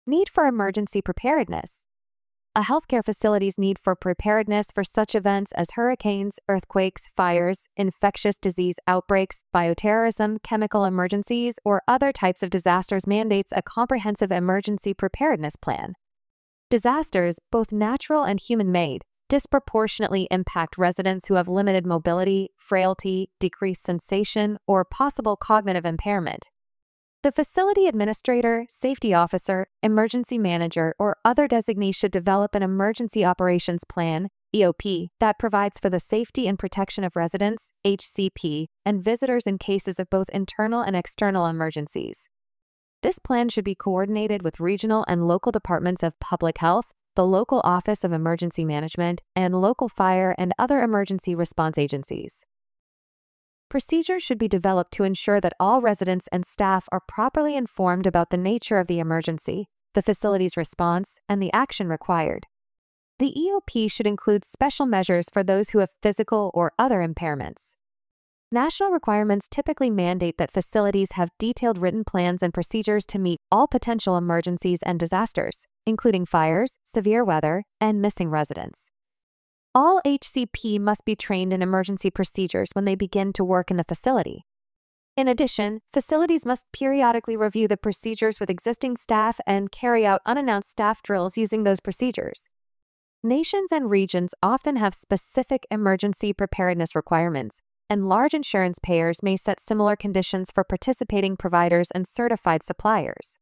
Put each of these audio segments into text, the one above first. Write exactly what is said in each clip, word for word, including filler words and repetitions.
Need for emergency preparedness. A healthcare facility's need for preparedness for such events as hurricanes, earthquakes, fires, infectious disease outbreaks, bioterrorism, chemical emergencies, or other types of disasters mandates a comprehensive emergency preparedness plan. Disasters, both natural and human-made, disproportionately impact residents who have limited mobility, frailty, decreased sensation, or possible cognitive impairment. The facility administrator, safety officer, emergency manager, or other designee should develop an emergency operations plan, E O P, that provides for the safety and protection of residents, H C P, and visitors in cases of both internal and external emergencies. This plan should be coordinated with regional and local departments of public health, the local Office of Emergency Management, and local fire and other emergency response agencies. Procedures should be developed to ensure that all residents and staff are properly informed about the nature of the emergency, the facility's response, and the action required. The E O P should include special measures for those who have physical or other impairments. National requirements typically mandate that facilities have detailed written plans and procedures to meet all potential emergencies and disasters, including fires, severe weather, and missing residents. All H C P must be trained in emergency procedures when they begin to work in the facility. In addition, facilities must periodically review the procedures with existing staff and carry out unannounced staff drills using those procedures. Nations and regions often have specific emergency preparedness requirements, and large insurance payers may set similar conditions for participating providers and certified suppliers.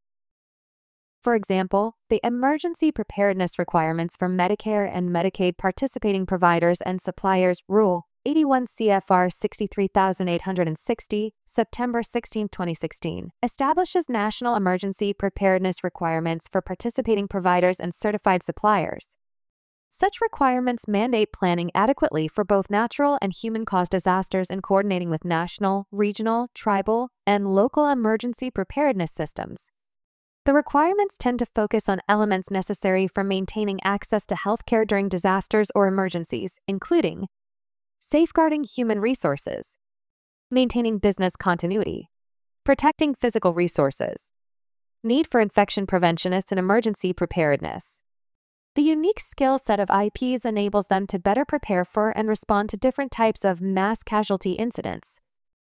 For example, the emergency preparedness requirements for Medicare and Medicaid participating providers and suppliers Rule eighty-one C F R sixty-three thousand eight hundred sixty, September sixteenth, twenty sixteen, establishes national emergency preparedness requirements for participating providers and certified suppliers. Such requirements mandate planning adequately for both natural and human-caused disasters and coordinating with national, regional, tribal, and local emergency preparedness systems. The requirements tend to focus on elements necessary for maintaining access to healthcare during disasters or emergencies, including safeguarding human resources, maintaining business continuity, protecting physical resources, need for infection preventionists and emergency preparedness. The unique skill set of I Ps enables them to better prepare for and respond to different types of mass casualty incidents.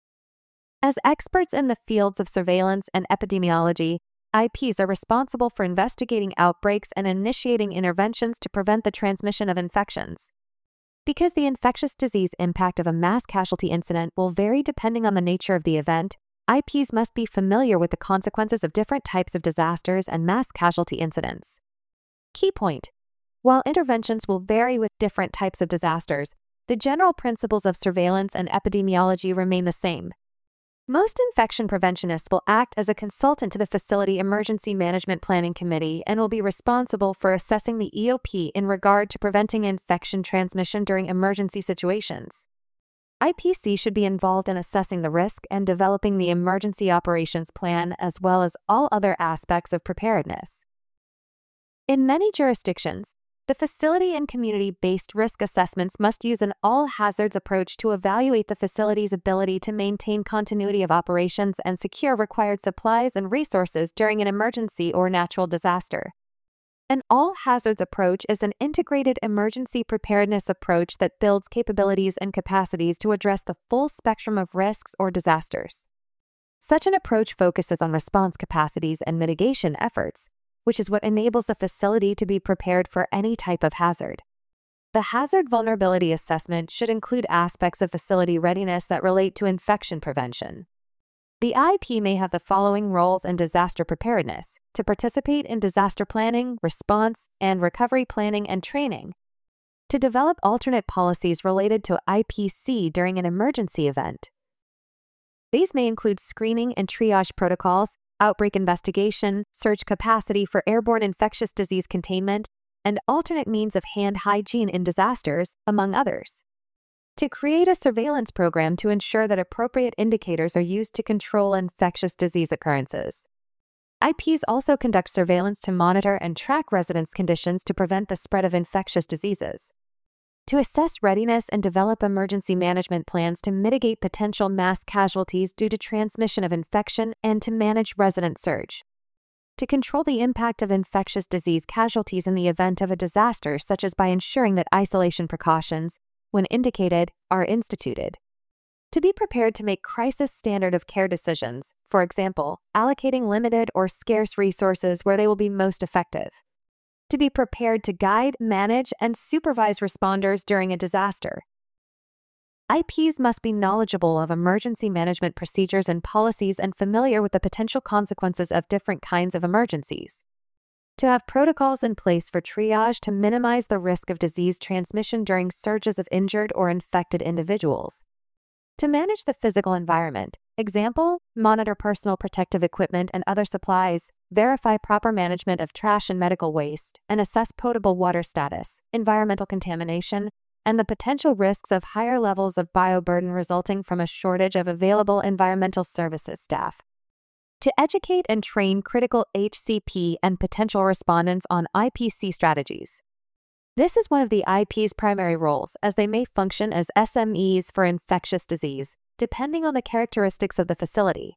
As experts in the fields of surveillance and epidemiology, I Ps are responsible for investigating outbreaks and initiating interventions to prevent the transmission of infections. Because the infectious disease impact of a mass casualty incident will vary depending on the nature of the event, I Ps must be familiar with the consequences of different types of disasters and mass casualty incidents. Key point: while interventions will vary with different types of disasters, the general principles of surveillance and epidemiology remain the same. Most infection preventionists will act as a consultant to the Facility Emergency Management Planning Committee and will be responsible for assessing the E O P in regard to preventing infection transmission during emergency situations. I P C should be involved in assessing the risk and developing the emergency operations plan as well as all other aspects of preparedness. In many jurisdictions, the facility and community-based risk assessments must use an all-hazards approach to evaluate the facility's ability to maintain continuity of operations and secure required supplies and resources during an emergency or natural disaster. An all-hazards approach is an integrated emergency preparedness approach that builds capabilities and capacities to address the full spectrum of risks or disasters. Such an approach focuses on response capacities and mitigation efforts, which is what enables a facility to be prepared for any type of hazard. The hazard vulnerability assessment should include aspects of facility readiness that relate to infection prevention. The I P may have the following roles in disaster preparedness: to participate in disaster planning, response, and recovery planning and training, to develop alternate policies related to I P C during an emergency event. These may include screening and triage protocols, outbreak investigation, surge capacity for airborne infectious disease containment, and alternate means of hand hygiene in disasters, among others. To create a surveillance program to ensure that appropriate indicators are used to control infectious disease occurrences. I Ps also conduct surveillance to monitor and track residents' conditions to prevent the spread of infectious diseases. To assess readiness and develop emergency management plans to mitigate potential mass casualties due to transmission of infection and to manage resident surge. to control the impact of infectious disease casualties in the event of a disaster, such as by ensuring that isolation precautions, when indicated, are instituted. To be prepared to make crisis standard of care decisions, for example, allocating limited or scarce resources where they will be most effective. To be prepared to guide, manage, and supervise responders during a disaster. I Ps must be knowledgeable of emergency management procedures and policies and familiar with the potential consequences of different kinds of emergencies. To have protocols in place for triage to minimize the risk of disease transmission during surges of injured or infected individuals. To manage the physical environment, example, monitor personal protective equipment and other supplies, verify proper management of trash and medical waste, and assess potable water status, environmental contamination, and the potential risks of higher levels of bioburden resulting from a shortage of available environmental services staff. To educate and train critical H C P and potential respondents on I P C strategies. This is one of the I P's primary roles, as they may function as S M Es for infectious disease, depending on the characteristics of the facility.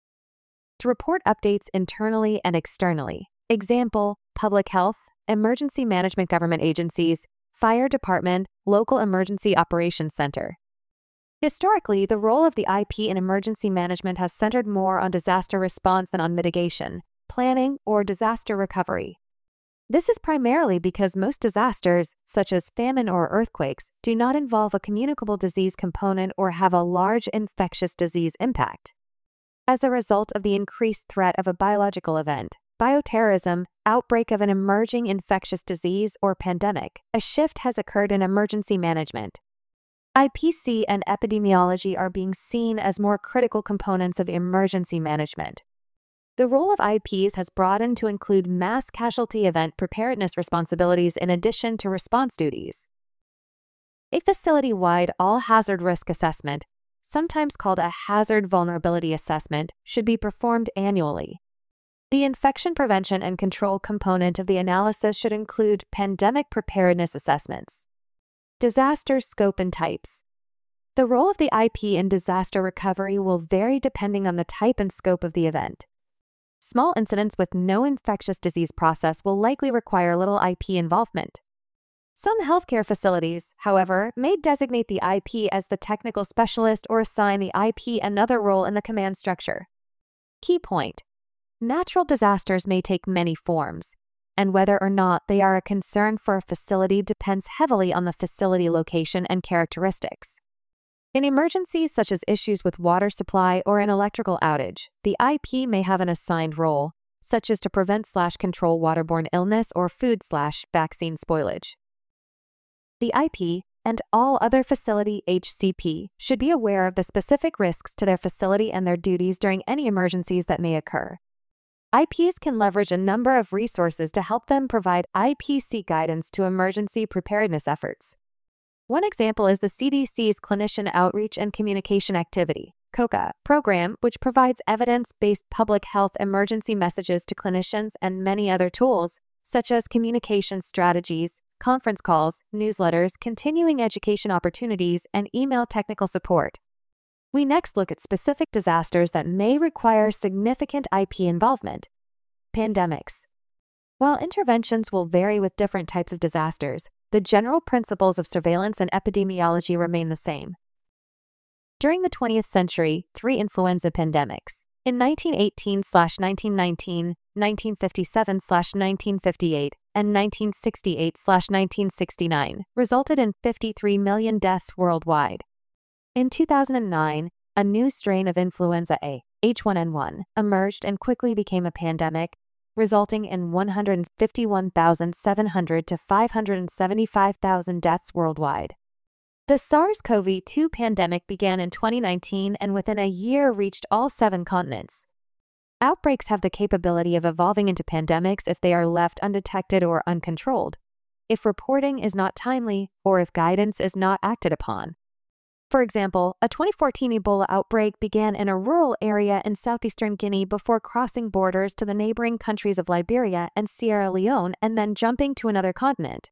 To report updates internally and externally, example, public health, emergency management government agencies, fire department, local emergency operations center. Historically, the role of the I P in emergency management has centered more on disaster response than on mitigation, planning, or disaster recovery. This is primarily because most disasters, such as famine or earthquakes, do not involve a communicable disease component or have a large infectious disease impact. As a result of the increased threat of a biological event, bioterrorism, outbreak of an emerging infectious disease, or pandemic, a shift has occurred in emergency management. I P C and epidemiology are being seen as more critical components of emergency management. The role of I Ps has broadened to include mass casualty event preparedness responsibilities in addition to response duties. A facility-wide all-hazard risk assessment, sometimes called a hazard vulnerability assessment, should be performed annually. The infection prevention and control component of the analysis should include pandemic preparedness assessments. Disaster scope and types. The role of the I P in disaster recovery will vary depending on the type and scope of the event. Small incidents with no infectious disease process will likely require little I P involvement. Some healthcare facilities, however, may designate the I P as the technical specialist or assign the I P another role in the command structure. Key point: natural disasters may take many forms, and whether or not they are a concern for a facility depends heavily on the facility location and characteristics. In emergencies such as issues with water supply or an electrical outage, the I P may have an assigned role, such as to prevent slash control waterborne illness or food slash vaccine spoilage. The I P and all other facility H C P should be aware of the specific risks to their facility and their duties during any emergencies that may occur. I Ps can leverage a number of resources to help them provide I P C guidance to emergency preparedness efforts. One example is the C D C's Clinician Outreach and Communication Activity (COCA) program, which provides evidence-based public health emergency messages to clinicians, and many other tools, such as communication strategies, conference calls, newsletters, continuing education opportunities, and email technical support. We next look at specific disasters that may require significant I P involvement. Pandemics. While interventions will vary with different types of disasters, the general principles of surveillance and epidemiology remain the same. During the twentieth century, three influenza pandemics, in nineteen eighteen to nineteen nineteen, nineteen fifty-seven to nineteen fifty-eight, and nineteen sixty-eight to nineteen sixty-nine, resulted in fifty-three million deaths worldwide. In two thousand nine, a new strain of influenza A, H one N one, emerged and quickly became a pandemic, resulting in one hundred fifty-one thousand seven hundred to five hundred seventy-five thousand deaths worldwide. The SARS-C o V two pandemic began in twenty nineteen and within a year reached all seven continents. Outbreaks have the capability of evolving into pandemics if they are left undetected or uncontrolled, if reporting is not timely, or if guidance is not acted upon. For example, a twenty fourteen Ebola outbreak began in a rural area in southeastern Guinea before crossing borders to the neighboring countries of Liberia and Sierra Leone and then jumping to another continent.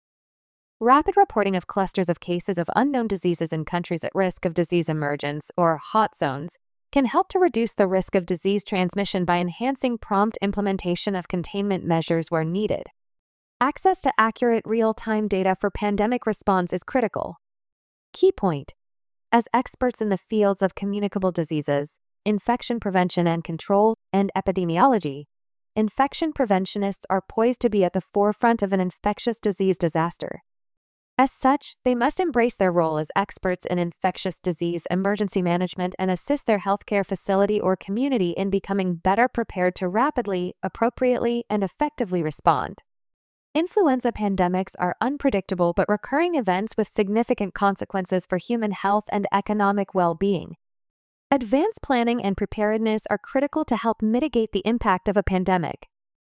Rapid reporting of clusters of cases of unknown diseases in countries at risk of disease emergence, or hot zones, can help to reduce the risk of disease transmission by enhancing prompt implementation of containment measures where needed. Access to accurate real-time data for pandemic response is critical. Key point: as experts in the fields of communicable diseases, infection prevention and control, and epidemiology, infection preventionists are poised to be at the forefront of an infectious disease disaster. As such, they must embrace their role as experts in infectious disease emergency management and assist their healthcare facility or community in becoming better prepared to rapidly, appropriately, and effectively respond. Influenza pandemics are unpredictable but recurring events with significant consequences for human health and economic well-being. Advanced planning and preparedness are critical to help mitigate the impact of a pandemic.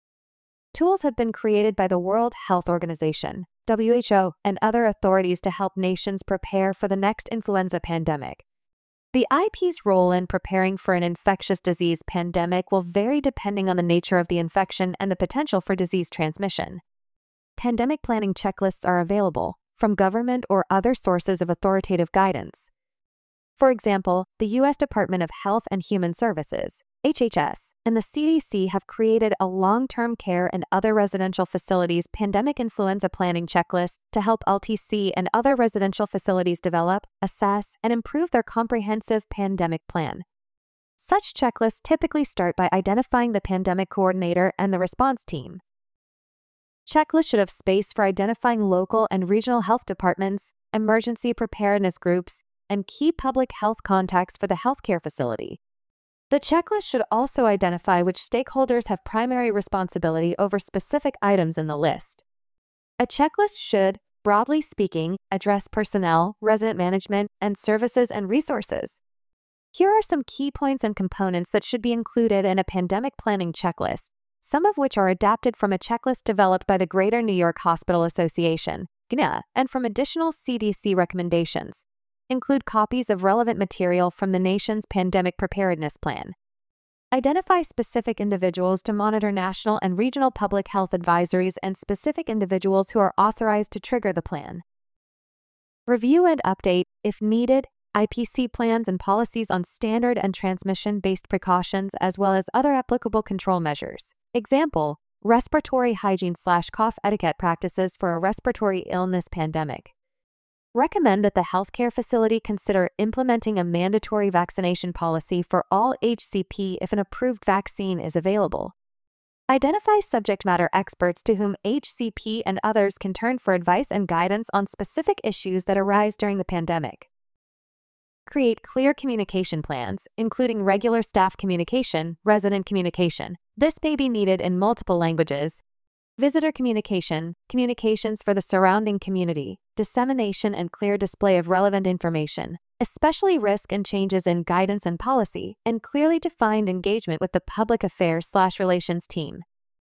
Tools have been created by the World Health Organization, W H O, and other authorities to help nations prepare for the next influenza pandemic. The I P's role in preparing for an infectious disease pandemic will vary depending on the nature of the infection and the potential for disease transmission. Pandemic planning checklists are available from government or other sources of authoritative guidance. For example, the U S Department of Health and Human Services, H H S, and the C D C have created a long-term care and other residential facilities pandemic influenza planning checklist to help L T C and other residential facilities develop, assess, and improve their comprehensive pandemic plan. Such checklists typically start by identifying the pandemic coordinator and the response team. Checklists should have space for identifying local and regional health departments, emergency preparedness groups, and key public health contacts for the healthcare facility. The checklist should also identify which stakeholders have primary responsibility over specific items in the list. A checklist should, broadly speaking, address personnel, resident management, and services and resources. Here are some key points and components that should be included in a pandemic planning checklist, some of which are adapted from a checklist developed by the Greater New York Hospital Association, G N A, and from additional C D C recommendations. Include copies of relevant material from the nation's pandemic preparedness plan. Identify specific individuals to monitor national and regional public health advisories and specific individuals who are authorized to trigger the plan. Review and update, if needed, I P C plans and policies on standard and transmission-based precautions as well as other applicable control measures. Example, respiratory hygiene slash cough etiquette practices for a respiratory illness pandemic. Recommend that the healthcare facility consider implementing a mandatory vaccination policy for all H C P if an approved vaccine is available. Identify subject matter experts to whom H C P and others can turn for advice and guidance on specific issues that arise during the pandemic. Create clear communication plans, including regular staff communication, resident communication. This may be needed in multiple languages. Visitor communication, communications for the surrounding community, dissemination and clear display of relevant information, especially risk and changes in guidance and policy, and clearly defined engagement with the public affairs/relations team.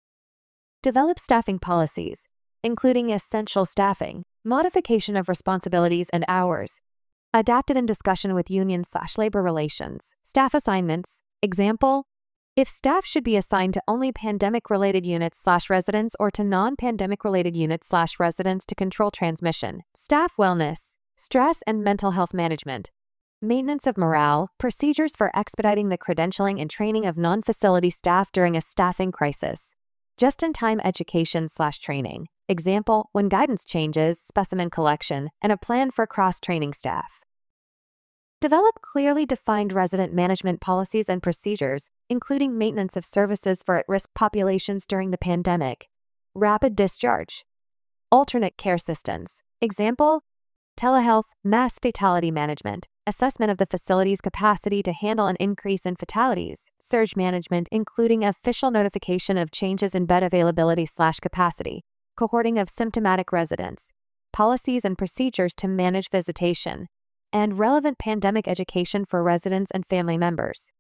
Develop staffing policies, including essential staffing, modification of responsibilities and hours, adapted in discussion with union/labor relations, staff assignments. Example, if staff should be assigned to only pandemic-related units/residents or to non-pandemic-related units/residents to control transmission. Staff wellness, stress and mental health management, maintenance of morale, procedures for expediting the credentialing and training of non-facility staff during a staffing crisis. Just-in-time education/training. Example, when guidance changes, specimen collection, and a plan for cross-training staff. Develop clearly defined resident management policies and procedures, including maintenance of services for at-risk populations during the pandemic. Rapid discharge. Alternate care systems. Example, telehealth, mass fatality management, assessment of the facility's capacity to handle an increase in fatalities, surge management including official notification of changes in bed availability/capacity, cohorting of symptomatic residents, policies and procedures to manage visitation, and relevant pandemic education for residents and family members.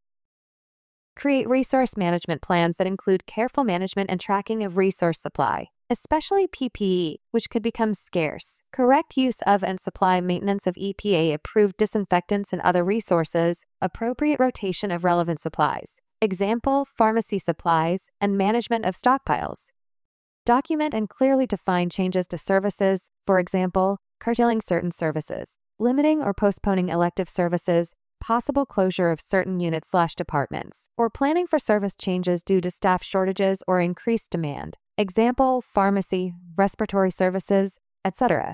Create resource management plans that include careful management and tracking of resource supply, especially P P E, which could become scarce. Correct use of and supply maintenance of E P A-approved disinfectants and other resources, appropriate rotation of relevant supplies. Example, pharmacy supplies, and management of stockpiles. Document and clearly define changes to services, for example, curtailing certain services, limiting or postponing elective services, possible closure of certain units slash departments, or planning for service changes due to staff shortages or increased demand. Example, pharmacy, respiratory services, et cetera.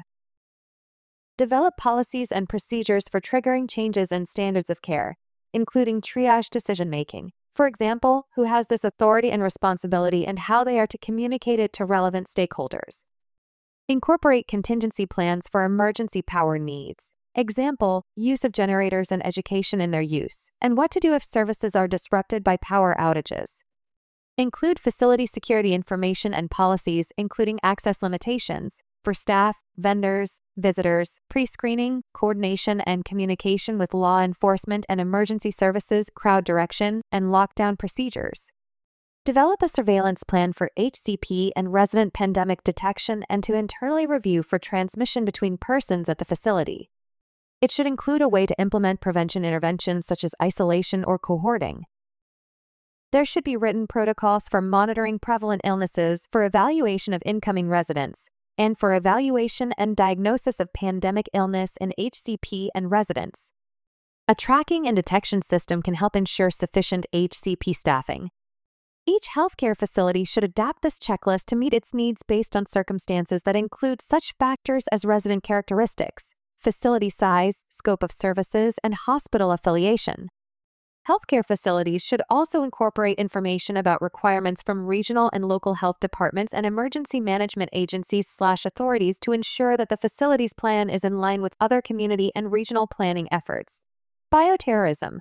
Develop policies and procedures for triggering changes in standards of care, including triage decision-making. For example, who has this authority and responsibility and how they are to communicate it to relevant stakeholders. Incorporate contingency plans for emergency power needs. Example, use of generators and education in their use, and what to do if services are disrupted by power outages. Include facility security information and policies, including access limitations for staff, vendors, visitors, pre-screening, coordination and communication with law enforcement and emergency services, crowd direction, and lockdown procedures. Develop a surveillance plan for H C P and resident pandemic detection and to internally review for transmission between persons at the facility. It should include a way to implement prevention interventions such as isolation or cohorting. There should be written protocols for monitoring prevalent illnesses, for evaluation of incoming residents, and for evaluation and diagnosis of pandemic illness in H C P and residents. A tracking and detection system can help ensure sufficient H C P staffing. Each healthcare facility should adapt this checklist to meet its needs based on circumstances that include such factors as resident characteristics, facility size, scope of services, and hospital affiliation. Healthcare facilities should also incorporate information about requirements from regional and local health departments and emergency management agencies slash authorities to ensure that the facility's plan is in line with other community and regional planning efforts. Bioterrorism.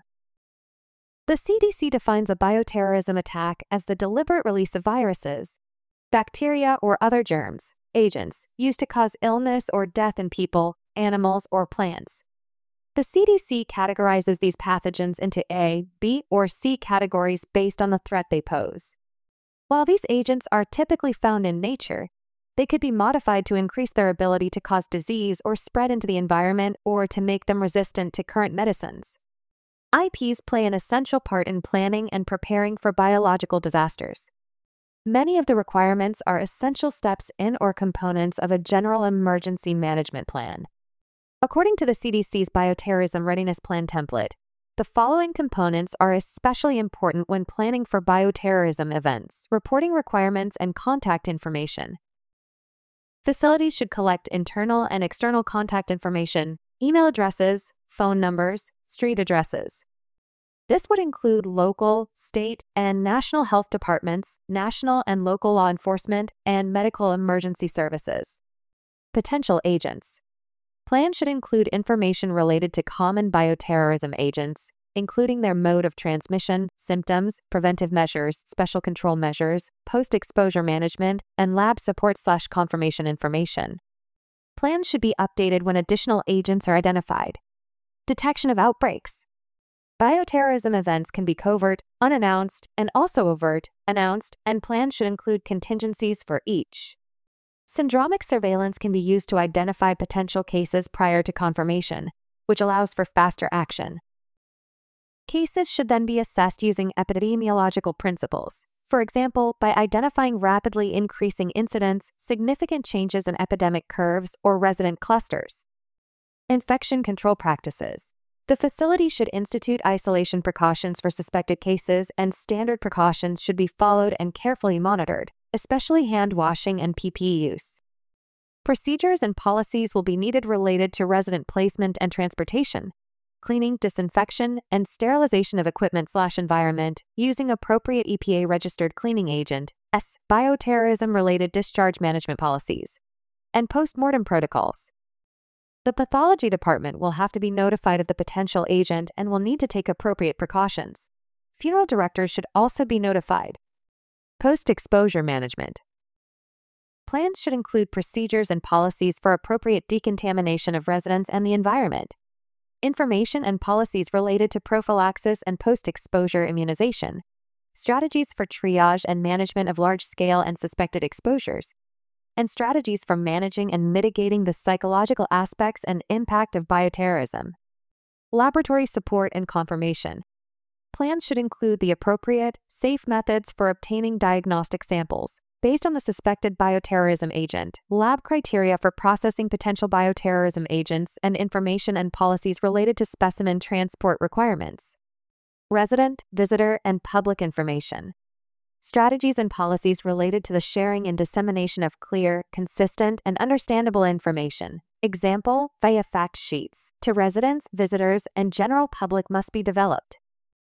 The C D C defines a bioterrorism attack as the deliberate release of viruses, bacteria, or other germs, agents, used to cause illness or death in people, animals, or plants. The C D C categorizes these pathogens into A, B, or C categories based on the threat they pose. While these agents are typically found in nature, they could be modified to increase their ability to cause disease or spread into the environment or to make them resistant to current medicines. I Ps play an essential part in planning and preparing for biological disasters. Many of the requirements are essential steps in or components of a general emergency management plan. According to the C D C's Bioterrorism Readiness Plan template, the following components are especially important when planning for bioterrorism events: reporting requirements and contact information. Facilities should collect internal and external contact information, email addresses, phone numbers, street addresses. This would include local, state, and national health departments, national and local law enforcement, and medical emergency services. Potential agents. Plans should include information related to common bioterrorism agents, including their mode of transmission, symptoms, preventive measures, special control measures, post-exposure management, and lab support slash confirmation information. Plans should be updated when additional agents are identified. Detection of outbreaks. Bioterrorism events can be covert, unannounced, and also overt, announced, and plans should include contingencies for each. Syndromic surveillance can be used to identify potential cases prior to confirmation, which allows for faster action. Cases should then be assessed using epidemiological principles, for example, by identifying rapidly increasing incidence, significant changes in epidemic curves, or resident clusters. Infection control practices. The facility should institute isolation precautions for suspected cases, and standard precautions should be followed and carefully monitored, especially hand washing and P P E use. Procedures and policies will be needed related to resident placement and transportation, cleaning, disinfection, and sterilization of equipment slash environment using appropriate E P A-registered cleaning agent, S, bioterrorism-related discharge management policies, and post-mortem protocols. The pathology department will have to be notified of the potential agent and will need to take appropriate precautions. Funeral directors should also be notified. Post-exposure management. Plans should include procedures and policies for appropriate decontamination of residents and the environment. Information and policies related to prophylaxis and post-exposure immunization. Strategies for triage and management of large-scale and suspected exposures. And strategies for managing and mitigating the psychological aspects and impact of bioterrorism. Laboratory support and confirmation. Plans should include the appropriate, safe methods for obtaining diagnostic samples, Based on the suspected bioterrorism agent, lab criteria for processing potential bioterrorism agents, and information and policies related to specimen transport requirements. Resident, visitor, and public information. Strategies and policies related to the sharing and dissemination of clear, consistent, and understandable information. Example, via fact sheets, to residents, visitors, and general public must be developed.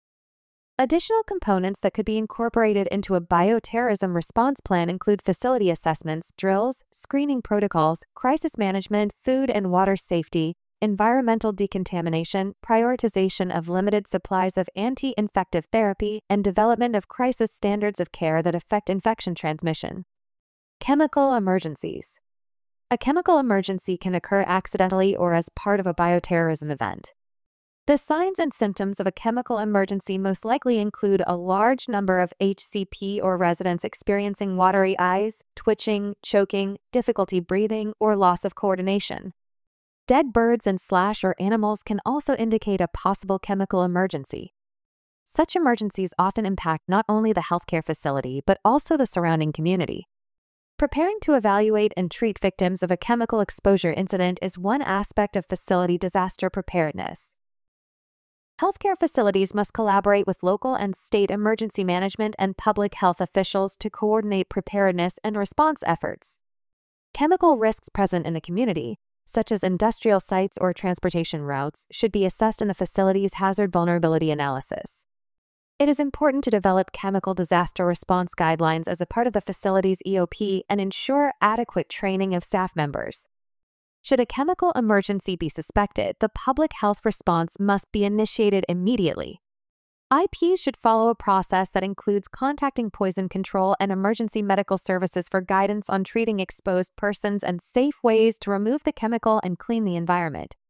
Additional components that could be incorporated into a bioterrorism response plan include facility assessments, drills, screening protocols, crisis management, food and water safety, environmental decontamination, prioritization of limited supplies of anti-infective therapy, and development of crisis standards of care that affect infection transmission. Chemical emergencies. A chemical emergency can occur accidentally or as part of a bioterrorism event. The signs and symptoms of a chemical emergency most likely include a large number of H C P or residents experiencing watery eyes, twitching, choking, difficulty breathing, or loss of coordination. Dead birds and slash or animals can also indicate a possible chemical emergency. Such emergencies often impact not only the healthcare facility but also the surrounding community. Preparing to evaluate and treat victims of a chemical exposure incident is one aspect of facility disaster preparedness. Healthcare facilities must collaborate with local and state emergency management and public health officials to coordinate preparedness and response efforts. Chemical risks present in the community, such as industrial sites or transportation routes, should be assessed in the facility's hazard vulnerability analysis. It is important to develop chemical disaster response guidelines as a part of the facility's E O P and ensure adequate training of staff members. Should a chemical emergency be suspected, the public health response must be initiated immediately. I Ps should follow a process that includes contacting poison control and emergency medical services for guidance on treating exposed persons and safe ways to remove the chemical and clean the environment.